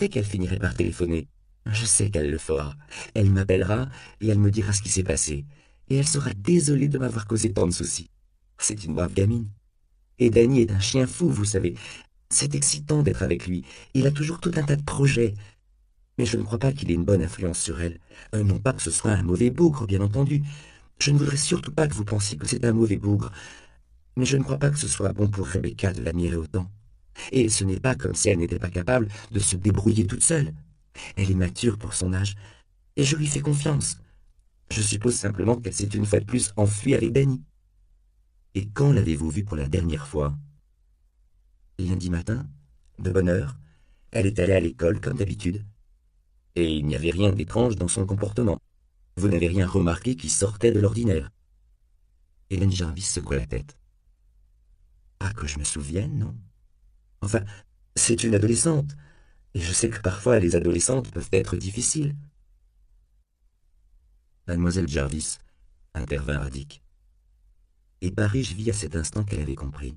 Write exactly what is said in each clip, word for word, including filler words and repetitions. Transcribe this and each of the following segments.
sais qu'elle finirait par téléphoner. Je sais qu'elle le fera. Elle m'appellera et elle me dira ce qui s'est passé. Et elle sera désolée de m'avoir causé tant de soucis. C'est une brave gamine. Et Danny est un chien fou, vous savez. C'est excitant d'être avec lui. Il a toujours tout un tas de projets. Mais je ne crois pas qu'il ait une bonne influence sur elle. Euh, non pas que ce soit un mauvais bougre, bien entendu. Je ne voudrais surtout pas que vous pensiez que c'est un mauvais bougre. Mais je ne crois pas que ce soit bon pour Rebecca de l'admirer autant. Et ce n'est pas comme si elle n'était pas capable de se débrouiller toute seule. Elle est mature pour son âge, et je lui fais confiance. Je suppose simplement qu'elle s'est une fois de plus enfuie avec Danny. Et quand l'avez-vous vue pour la dernière fois? Lundi matin, de bonne heure, elle est allée à l'école comme d'habitude. Et il n'y avait rien d'étrange dans son comportement. Vous n'avez rien remarqué qui sortait de l'ordinaire. Hélène Jarvis secoua la tête. Pas que je me souvienne, non. Enfin, c'est une adolescente, et je sais que parfois les adolescentes peuvent être difficiles. Mademoiselle Jarvis, intervint Radic. Et Parrish vit à cet instant qu'elle avait compris.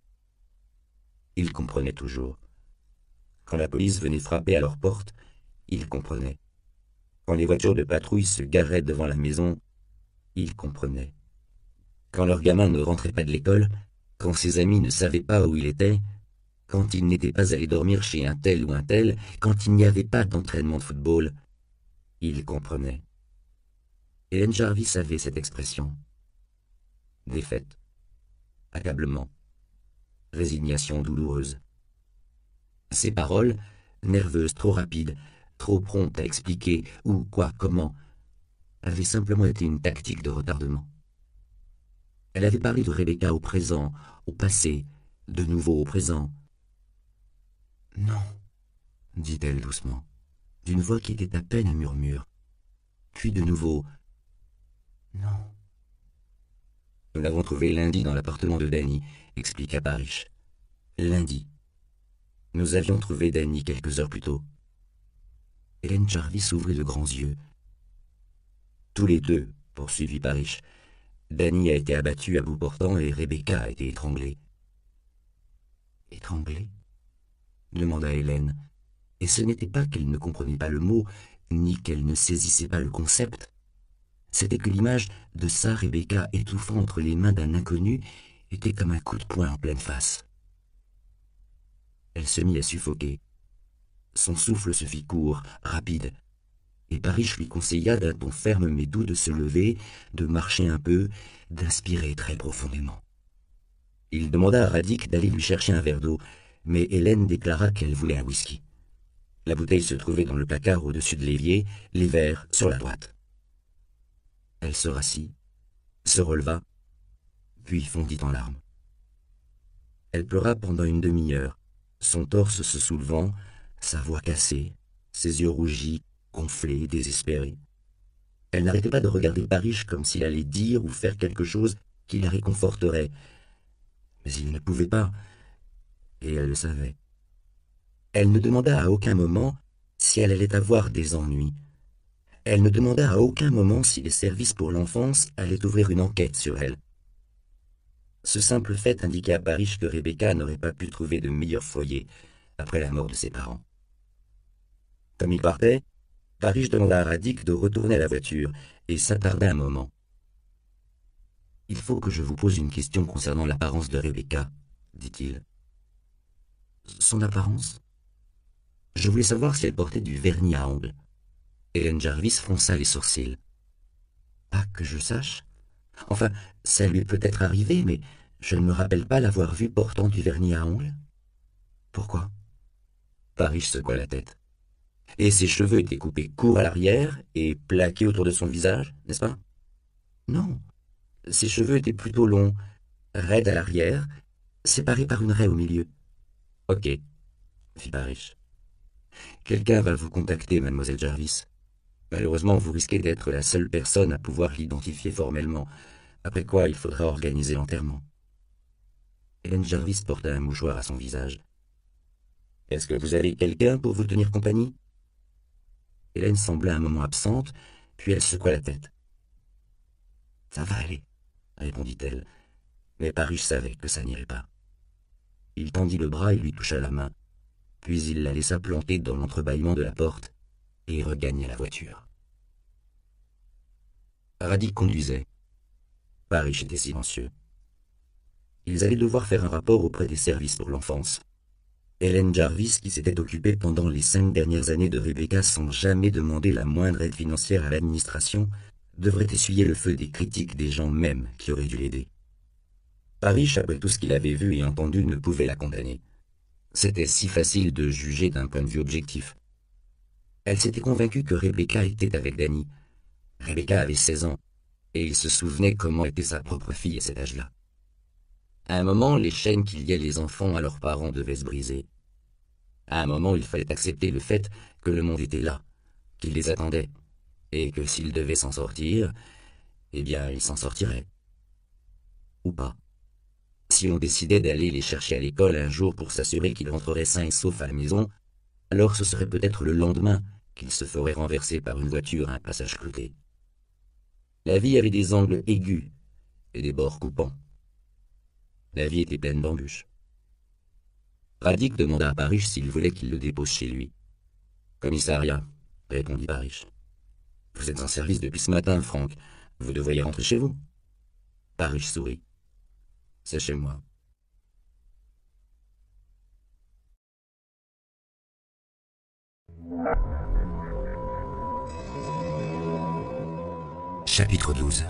Il comprenait toujours. Quand la police venait frapper à leur porte, il comprenait. Quand les voitures de patrouille se garaient devant la maison, il comprenait. Quand leur gamin ne rentrait pas de l'école, quand ses amis ne savaient pas où il était, quand il n'était pas allé dormir chez un tel ou un tel, quand il n'y avait pas d'entraînement de football, il comprenait. Hélène Jarvis avait cette expression. Défaite, accablement, résignation douloureuse. Ces paroles, nerveuses, trop rapides, trop promptes à expliquer où, quoi, comment, avaient simplement été une tactique de retardement. Elle avait parlé de Rebecca au présent, au passé, de nouveau au présent. « Non, dit-elle doucement, d'une voix qui était à peine un murmure. Puis de nouveau, « Non. » Nous l'avons trouvé lundi dans l'appartement de Danny, expliqua Parrish. Lundi. Nous avions trouvé Danny quelques heures plus tôt. Hélène Jarvis ouvrit de grands yeux. Tous les deux, poursuivit Parrish. Danny a été abattu à bout portant et Rebecca a été étranglée. Étranglée? Demanda Hélène. Et ce n'était pas qu'elle ne comprenait pas le mot, ni qu'elle ne saisissait pas le concept. C'était que l'image de sa Rebecca étouffant entre les mains d'un inconnu était comme un coup de poing en pleine face. Elle se mit à suffoquer. Son souffle se fit court, rapide, et Parrish lui conseilla d'un ton ferme mais doux de se lever, de marcher un peu, d'inspirer très profondément. Il demanda à Radic d'aller lui chercher un verre d'eau, mais Hélène déclara qu'elle voulait un whisky. La bouteille se trouvait dans le placard au-dessus de l'évier, les verres sur la droite. Elle se rassit, se releva, puis fondit en larmes. Elle pleura pendant une demi-heure, son torse se soulevant, sa voix cassée, ses yeux rougis, gonflés, désespérés. Elle n'arrêtait pas de regarder Parrish comme s'il allait dire ou faire quelque chose qui la réconforterait. Mais il ne pouvait pas, et elle le savait. Elle ne demanda à aucun moment si elle allait avoir des ennuis. Elle ne demanda à aucun moment si les services pour l'enfance allaient ouvrir une enquête sur elle. Ce simple fait indiquait à Parrish que Rebecca n'aurait pas pu trouver de meilleur foyer après la mort de ses parents. Comme il partait, Parrish demanda à Radic de retourner à la voiture et s'attarda un moment. « Il faut que je vous pose une question concernant l'apparence de Rebecca, dit-il. »« Son apparence ?» Je voulais savoir si elle portait du vernis à ongles. Hélène Jarvis fronça les sourcils. « Pas que je sache. Enfin, ça lui est peut-être arrivé, mais je ne me rappelle pas l'avoir vue portant du vernis à ongles. » Pourquoi? Parrish secoua la tête. Et ses cheveux étaient coupés courts à l'arrière et plaqués autour de son visage, n'est-ce pas? Non. Ses cheveux étaient plutôt longs, raides à l'arrière, séparés par une raie au milieu. Ok, fit Parrish. Quelqu'un va vous contacter, mademoiselle Jarvis. Malheureusement, vous risquez d'être la seule personne à pouvoir l'identifier formellement, après quoi il faudra organiser l'enterrement. Hélène Jarvis porta un mouchoir à son visage. Est-ce que vous avez quelqu'un pour vous tenir compagnie? Hélène sembla un moment absente, puis elle secoua la tête. « Ça va aller, » répondit-elle, mais Parrish savait que ça n'irait pas. Il tendit le bras et lui toucha la main. puis il la laissa planter dans l'entrebâillement de la porte et regagna la voiture. Radic conduisait. Parrish était silencieux. Ils allaient devoir faire un rapport auprès des services pour l'enfance. Hélène Jarvis, qui s'était occupée pendant les cinq dernières années de Rebecca sans jamais demander la moindre aide financière à l'administration, devrait essuyer le feu des critiques des gens même qui auraient dû l'aider. Parrish, après tout ce qu'il avait vu et entendu, ne pouvait la condamner. C'était si facile de juger d'un point de vue objectif. Elle s'était convaincue que Rebecca était avec Danny. Rebecca avait seize ans, et il se souvenait comment était sa propre fille à cet âge-là. À un moment, les chaînes qui liaient les enfants à leurs parents devaient se briser. À un moment, il fallait accepter le fait que le monde était là, qu'il les attendait, et que s'ils devaient s'en sortir, eh bien, ils s'en sortiraient. Ou pas. Si on décidait d'aller les chercher à l'école un jour pour s'assurer qu'ils rentreraient sains et saufs à la maison, alors ce serait peut-être le lendemain qu'ils se feraient renverser par une voiture à un passage clouté. La vie avait des angles aigus et des bords coupants. La vie était pleine d'embûches. Radic demanda à Parrish s'il voulait qu'il le dépose chez lui. « Commissariat », répondit Parrish. « Vous êtes en service depuis ce matin, Frank. Vous devriez rentrer chez vous. » Parrish sourit. « C'est chez moi. » Chapitre douze.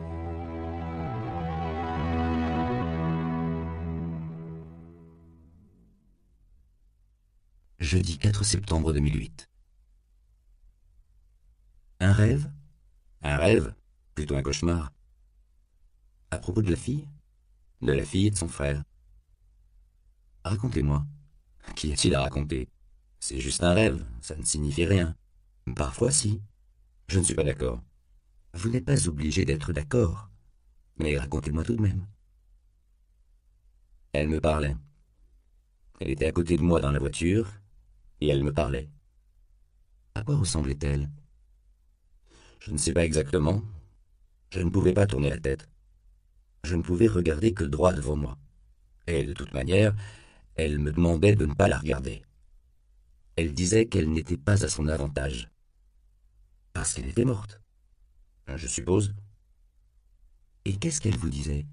Jeudi quatre septembre deux mille huit. Un rêve? Un rêve? Plutôt un cauchemar. À propos de la fille? De la fille et de son frère. Racontez-moi. Qu'y a-t-il à raconter? C'est juste un rêve, ça ne signifie rien. Parfois si. Je ne suis pas d'accord. Vous n'êtes pas obligé d'être d'accord. Mais racontez-moi tout de même. Elle me parlait. Elle était à côté de moi dans la voiture, et elle me parlait. À quoi ressemblait-elle? Je ne sais pas exactement. Je ne pouvais pas tourner la tête. Je ne pouvais regarder que droit devant moi. Et de toute manière, elle me demandait de ne pas la regarder. Elle disait qu'elle n'était pas à son avantage. Parce qu'elle était morte, je suppose. Et qu'est-ce qu'elle vous disait?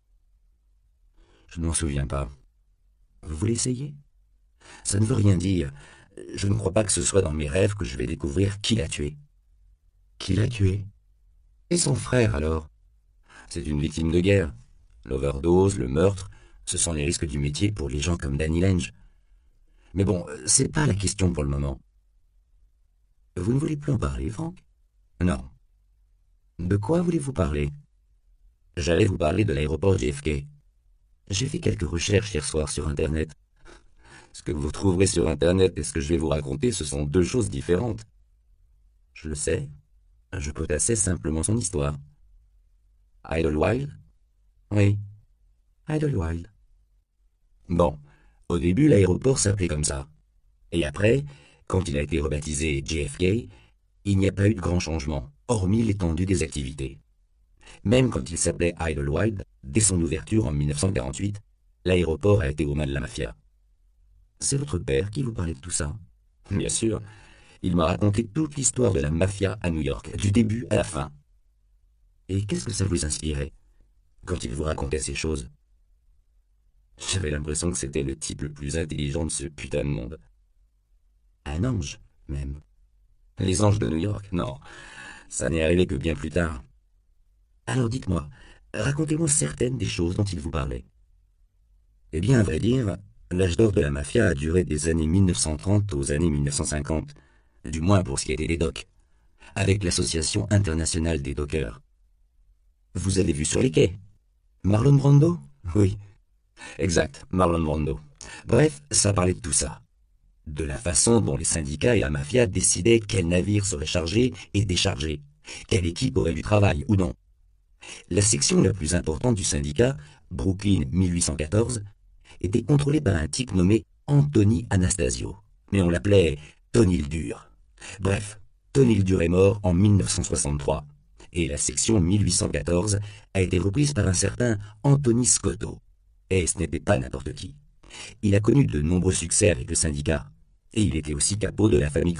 Je ne m'en souviens pas. Vous voulez essayer? Ça ne veut rien dire. Je ne crois pas que ce soit dans mes rêves que je vais découvrir qui l'a tué. Qui l'a tué? Et son frère, alors? C'est une victime de guerre. L'overdose, le meurtre, ce sont les risques du métier pour les gens comme Danny Lange. Mais bon, c'est pas la question pour le moment. Vous ne voulez plus en parler, Frank? Non. De quoi voulez-vous parler? J'allais vous parler de l'aéroport J F K. J'ai fait quelques recherches hier soir sur Internet. Ce que vous trouverez sur Internet et ce que je vais vous raconter, ce sont deux choses différentes. Je le sais. Je potassais simplement son histoire. Idlewild? Oui. Idlewild. Bon, au début, l'aéroport s'appelait comme ça. Et après, quand il a été rebaptisé J F K, il n'y a pas eu de grand changement, hormis l'étendue des activités. Même quand il s'appelait Idlewild, dès son ouverture en mille neuf cent quarante-huit, l'aéroport a été aux mains de la mafia. C'est votre père qui vous parlait de tout ça? Bien sûr. Il m'a raconté toute l'histoire de la mafia à New York, du début à la fin. Et qu'est-ce que ça vous inspirait, quand il vous racontait ces choses? J'avais l'impression que c'était le type le plus intelligent de ce putain de monde. Un ange, même. Les anges de New York, non. Ça n'est arrivé que bien plus tard. Alors dites-moi, racontez-moi certaines des choses dont il vous parlait. Eh bien, à vrai dire, l'âge d'or de la mafia a duré des années mille neuf cent trente aux années mille neuf cent cinquante, du moins pour ce qui était des docks, avec l'Association internationale des dockers. Vous avez vu sur les quais? Marlon Brando? Oui. Exact, Marlon Brando. Bref, ça parlait de tout ça. De la façon dont les syndicats et la mafia décidaient quel navire serait chargé et déchargé, quelle équipe aurait du travail ou non. La section la plus importante du syndicat, Brooklyn mille huit cent quatorze, était contrôlée par un type nommé Anthony Anastasio, mais on l'appelait Tony le Dur. Bref, Tony le Dur est mort en mille neuf cent soixante-trois, et la section mille huit cent quatorze a été reprise par un certain Anthony Scotto. Et ce n'était pas n'importe qui. Il a connu de nombreux succès avec le syndicat, Et il était aussi capot de la famille